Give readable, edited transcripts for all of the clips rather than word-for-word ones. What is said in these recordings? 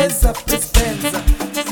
Cheza Prispenza.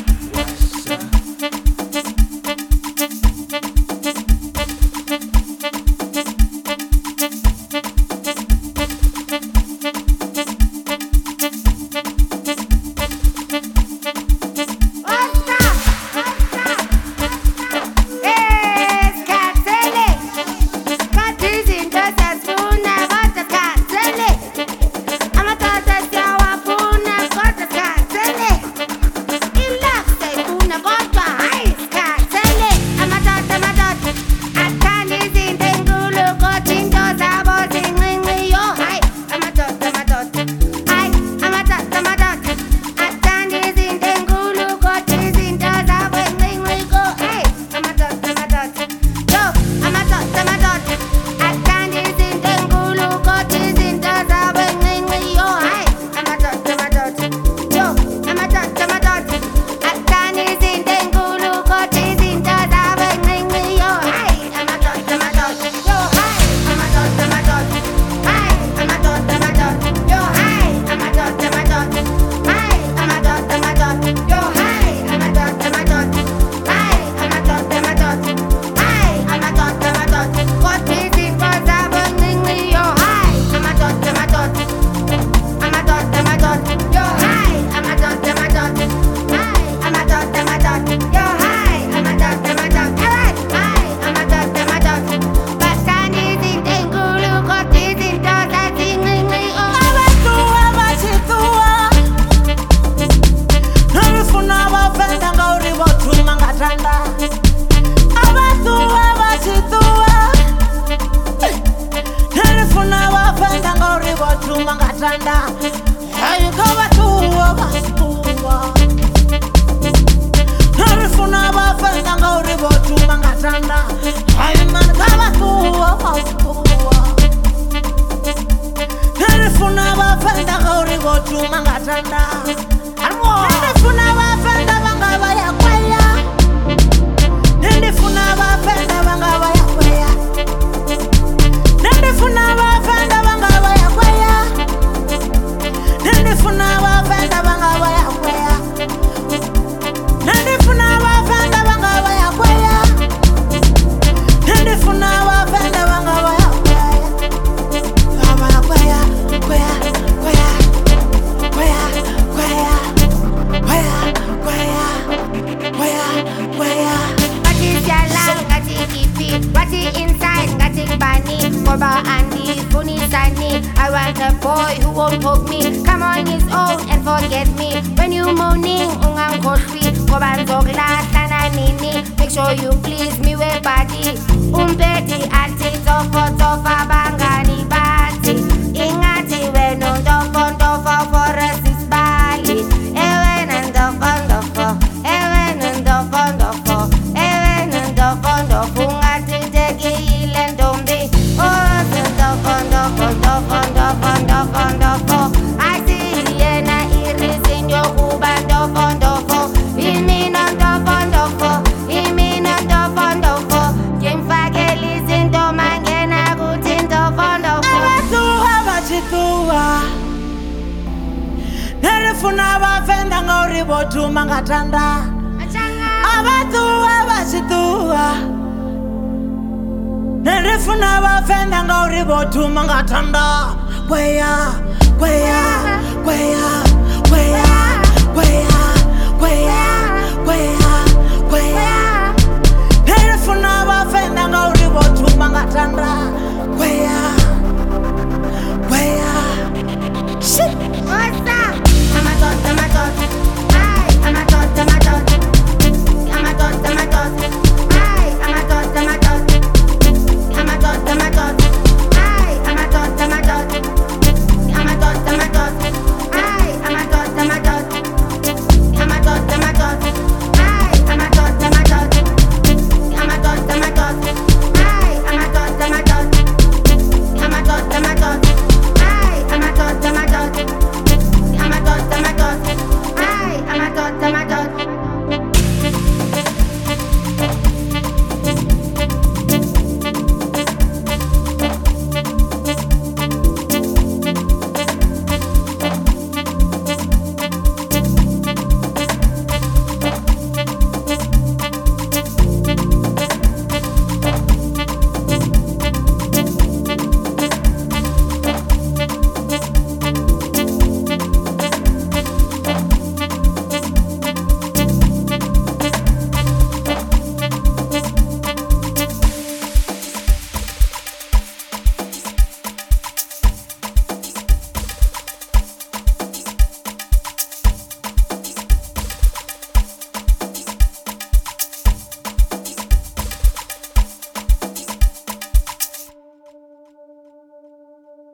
I want a boy who won't poke me, come on his own and forget me. When you moaning, ungangkhohlwi ngoba ngizokulahla nanini. Make sure you please me with body. Umpeti athi tofa bangani bathi ingathi wena ntofo for us is bali. Ewena ntofo ungathi tekile ntombi. I see yena irisin yokuba ndofo. Imina ndofo. Ngimfakela izinto mangena kuthi ndofo. Abantu abachituwa nerifuna bafenda ngori bothuma ngathanda. Abantu abachituwa nerifuna bafenda ngori bothuma ngathanda. Kweya